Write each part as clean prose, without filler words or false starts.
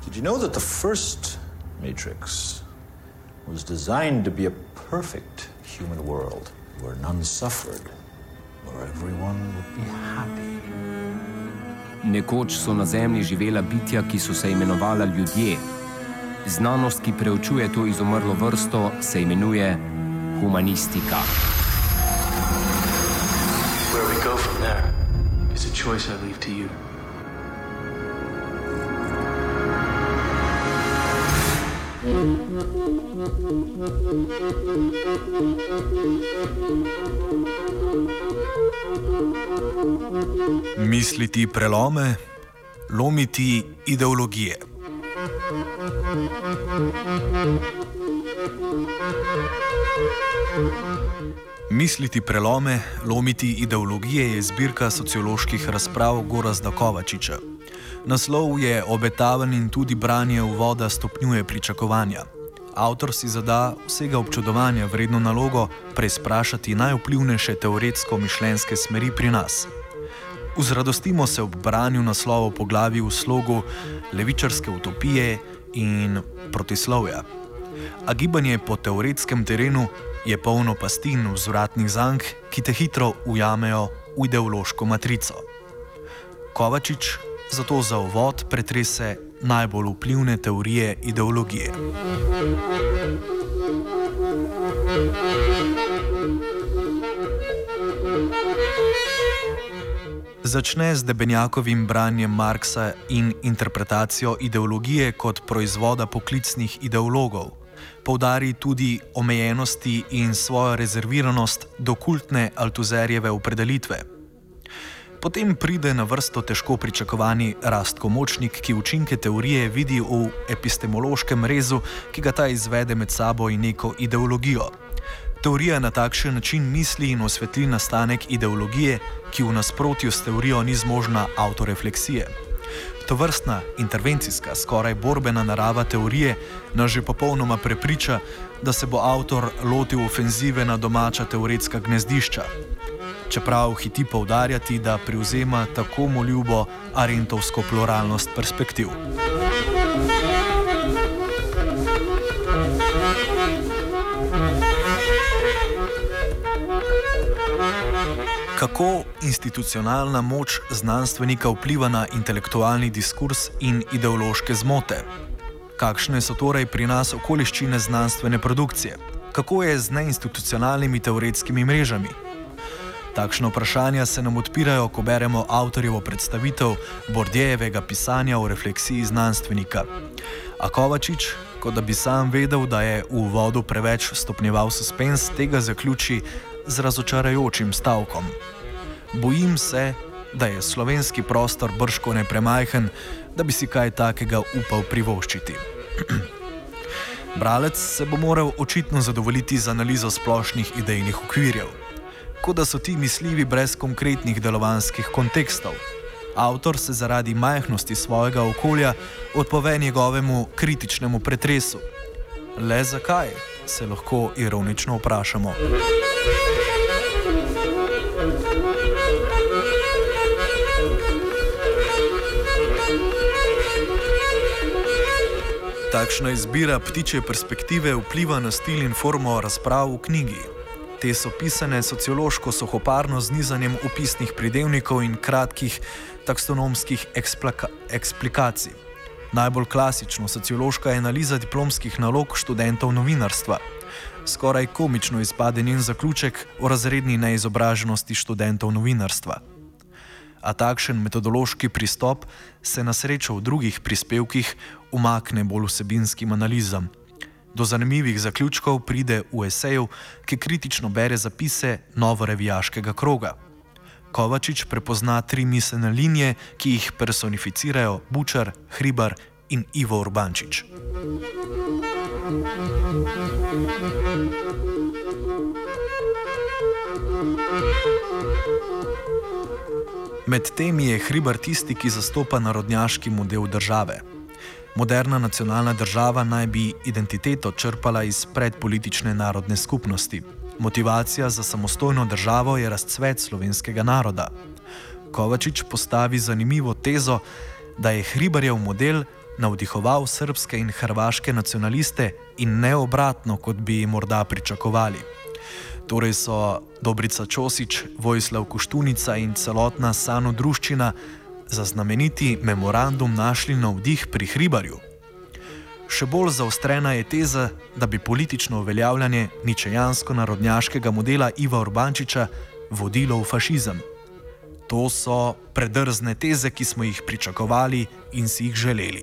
Did you know that the first Matrix was designed to be a perfect human world where none suffered, where everyone would be happy? Nekoč so na Zemlji živela bitja, ki so se imenovala ljudje. Znanost, ki preučuje to izumrlo vrsto, se imenuje humanistika. Where we go from there is a choice I leave to you. Misliti prelome, lomiti ideologije. Misliti prelome, lomiti ideologije je zbirka socioloških razprav Gorazda Kovačiča. Naslov je obetaven in tudi branje uvoda stopnjuje pričakovanja. Avtor si zada vsega občudovanja vredno nalogo preizprašati najvplivnejše teoretsko-mišljenjske smeri pri nas. Vzradostimo se ob branju naslovov poglavij v slogu levičarske utopije in protislovja. A gibanje po teoretskem terenu je polno pasti in vzvratnih zank, ki te hitro ujamejo v ideološko matrico. Kovačič zato za uvod pretrese najbolj vplivne teorije ideologije. Začne z Debenjakovim branjem Marksa in interpretacijo ideologije kot proizvoda poklicnih ideologov. Poudari tudi omejenosti in svojo rezerviranost do kultne Althuserjeve opredelitve. Potem pride na vrsto težko pričakovani Rastko Močnik, ki učinke teorije vidi v epistemološkem rezu, ki ga ta izvede med sabo in neko ideologijo. Teorija na takšen način misli in osvetli nastanek ideologije, ki v nasprotju s teorijo ni zmožna avtorefleksije. Tovrstna intervencijska, skoraj borbena narava teorije nas že popolnoma prepriča, da se bo avtor lotil ofenzive na domača teoretska gnezdišča. Čeprav hiti poudarjati, da privzema tako mu ljubo arentovsko pluralnost perspektiv. Kako institucionalna moč znanstvenika vpliva na intelektualni diskurs in ideološke zmote? Kakšne so torej pri nas okoliščine znanstvene produkcije? Kako je z neinstitucionalnimi teoretskimi mrežami? Takšne vprašanja se nam odpirajo, ko beremo avtorjevo predstavitev Bourdieuevega pisanja o refleksiji znanstvenika. A Kovačič, kot da bi sam vedel, da je v uvodu preveč stopnjeval suspens, tega zaključi z razočarajočim stavkom. Bojim se, da je slovenski prostor bržkone premajhen, da bi si kaj takega upal privoščiti. Bralec se bo moral očitno zadovoljiti z analizo splošnih idejnih okvirjev, kot da so ti misljivi brez konkretnih delovanskih kontekstov. Avtor se zaradi majhnosti svojega okolja odpove njegovemu kritičnemu pretresu. Le zakaj, se lahko ironično vprašamo. Takšna izbira ptičje perspektive vpliva na stil in formo razprav v knjigi. Te so pisane sociološko suhoparno z nizanjem opisnih pridevnikov in kratkih taksonomskih eksplikacij. Najbolj klasično sociološka je analiza diplomskih nalog študentov novinarstva. Skoraj komično izpade njen zaključek o razredni neizobraženosti študentov novinarstva. A takšen metodološki pristop se na srečo v drugih prispevkih umakne bolj vsebinskim analizam. Do zanimivih zaključkov pride v eseju, ki kritično bere zapise novorevijaškega kroga. Kovačič prepozna 3 miselne linije, ki jih personificirajo Bučar, Hribar in Ivo Urbančič. Med temi je Hribar tisti, ki zastopa narodnjaški model države. Moderna nacionalna država naj bi identiteto črpala iz predpolitične narodne skupnosti. Motivacija za samostojno državo je razcvet slovenskega naroda. Kovačič postavi zanimivo tezo, da je Hribarjev model navdihoval srbske in hrvaške nacionaliste in ne obratno, kot bi morda pričakovali. Torej so Dobrica Ćosić, Vojislav Koštunica in celotna Sanodruščina za znameniti memorandum našli navdih pri Hribarju. Še bolj zaostrena je teza, da bi politično uveljavljanje ničejansko-narodnjaškega modela Iva Urbančiča vodilo v fašizem. To so predrzne teze, ki smo jih pričakovali in si jih želeli.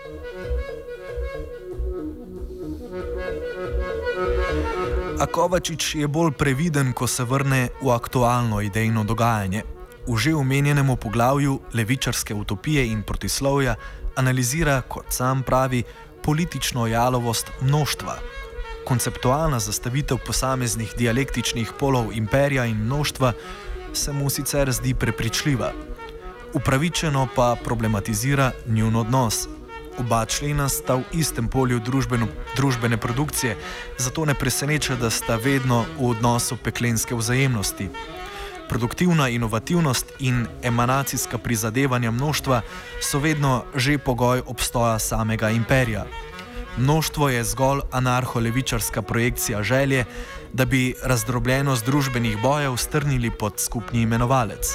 A Kovačič je bolj previden, ko se vrne v aktualno idejno dogajanje. V že omenjenemu poglavju Levičarske utopije in protislovja analizira, kot sam pravi, politično jalovost mnoštva. Konceptualna zastavitev posameznih dialektičnih polov imperija in mnoštva se mu sicer zdi prepričljiva. Upravičeno pa problematizira njun odnos. Oba člena sta v istem polju družbene produkcije, zato ne preseneča, da sta vedno v odnosu peklenske vzajemnosti. Produktivna inovativnost in emanacijska prizadevanja mnoštva so vedno že pogoj obstoja samega imperija. Mnoštvo je zgolj anarho-levičarska projekcija želje, da bi razdrobljenost družbenih bojev strnili pod skupni imenovalec.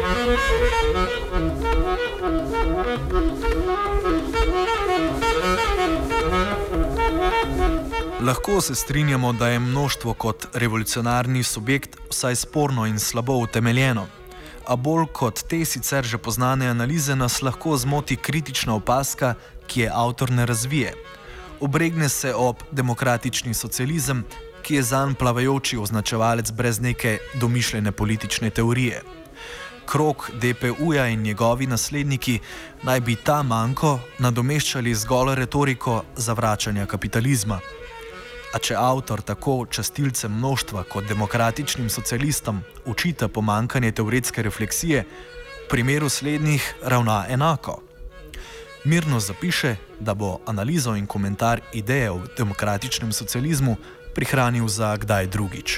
Lahko se strinjamo, da je mnoštvo kot revolucionarni subjekt vsaj sporno in slabo utemeljeno, a bolj kot te sicer že poznane analize nas lahko zmoti kritična opazka, ki je avtor ne razvije. Obregne se ob demokratični socializem, ki je zanj plavajoči označevalec brez neke domišljene politične teorije. Krog DPU-ja in njegovi nasledniki naj bi ta manko nadomeščali zgolj retoriko zavračanja kapitalizma. A če avtor tako častilcem mnoštva kot demokratičnim socialistom učita pomankanje teoretske refleksije, v primeru slednjih ravna enako. Mirno zapiše, da bo analizo in komentar ideje o demokratičnem socializmu prihranil za kdaj drugič.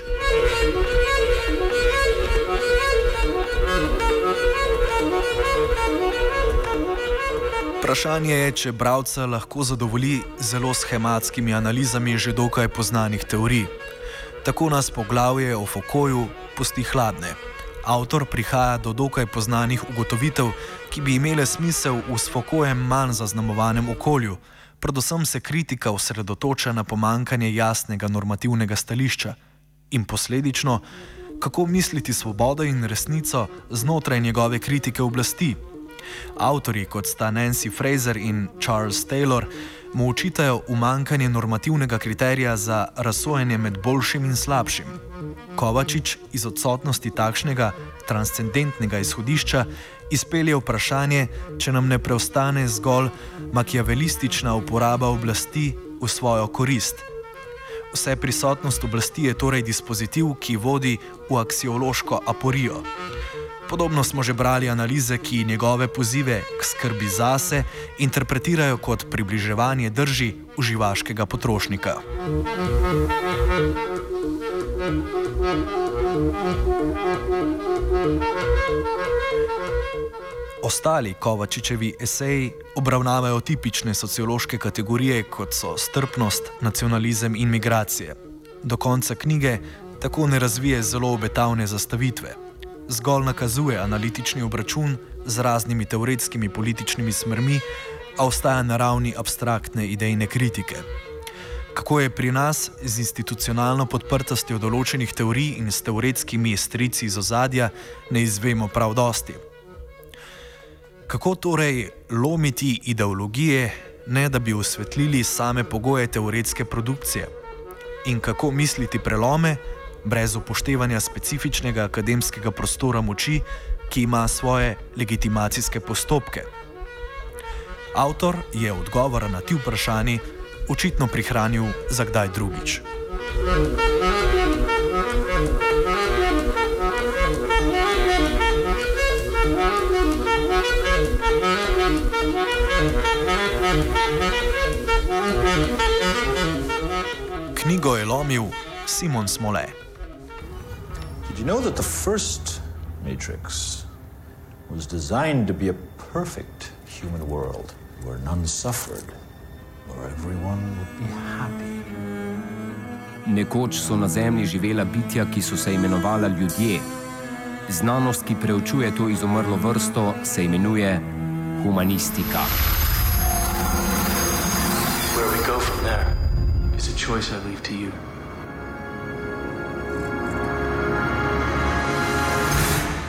Vprašanje je, če bralca lahko zadovolji zelo schematskimi analizami že dokaj poznanih teorij. Tako nas poglavje o Foucaultu pusti hladne. Avtor prihaja do dokaj poznanih ugotovitev, ki bi imele smisel v s Foucaultem manj zaznamovanem okolju. Predvsem se kritika osredotoča na pomankanje jasnega normativnega stališča in posledično, kako misliti svobodo in resnico znotraj njegove kritike oblasti. Avtorji, kot sta Nancy Fraser in Charles Taylor, mu očitajo umankanje normativnega kriterija za razsojanje med boljšim in slabšim. Kovačič iz odsotnosti takšnega transcendentnega izhodišča izpelje vprašanje, če nam ne preostane zgolj makiavelistična uporaba oblasti v svojo korist. Vse prisotnost oblasti je torej dispozitiv, ki vodi v aksiološko aporijo. Podobno smo že brali analize, ki njegove pozive k skrbi zase interpretirajo kot približevanje drži uživaškega potrošnika. Ostali Kovačičevi eseji obravnavajo tipične sociološke kategorije, kot so strpnost, nacionalizem in migracije. Do konca knjige tako ne razvije zelo obetavne zastavitve. Zgolj nakazuje analitični obračun z raznimi teoretskimi političnimi smermi, a ostaja na ravni abstraktne idejne kritike. Kako je pri nas z institucionalno podprtostjo določenih teorij in s teoretskimi strici iz ozadja, ne izvemo prav dosti. Kako torej lomiti ideologije, ne da bi osvetlili same pogoje teoretske produkcije? In kako misliti prelome, brez upoštevanja specifičnega akademskega prostora moči, ki ima svoje legitimacijske postopke? Avtor je odgovora na ti vprašanji očitno prihranil za kdaj drugič. Knjigo je lomil Simon Smole. Did you know that the first Matrix was designed to be a perfect human world where none suffered, where everyone would be happy. Nekoč so na Zemlji živela bitja, ki so se imenovala ljudje. Znanost, ki preučuje to izumrlo vrsto, se imenuje humanistika. Where we go from there is a choice I leave to you.